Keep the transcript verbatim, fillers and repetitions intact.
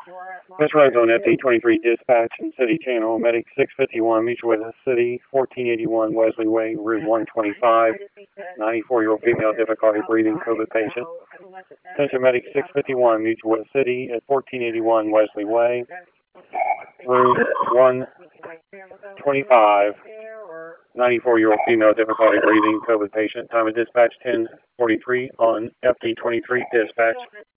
Specialized on F D twenty-three dispatch and city channel, medic six fifty-one, mutual with the city, fourteen eighty-one Wesley Way, room one twenty-five, ninety-four-year-old female, difficulty breathing, COVID patient. Attention medic six fifty-one, mutual with the city at fourteen eighty-one Wesley Way, room one twenty-five, ninety-four-year-old female, difficulty breathing, COVID patient. Time of dispatch ten forty-three on F D twenty-three dispatch.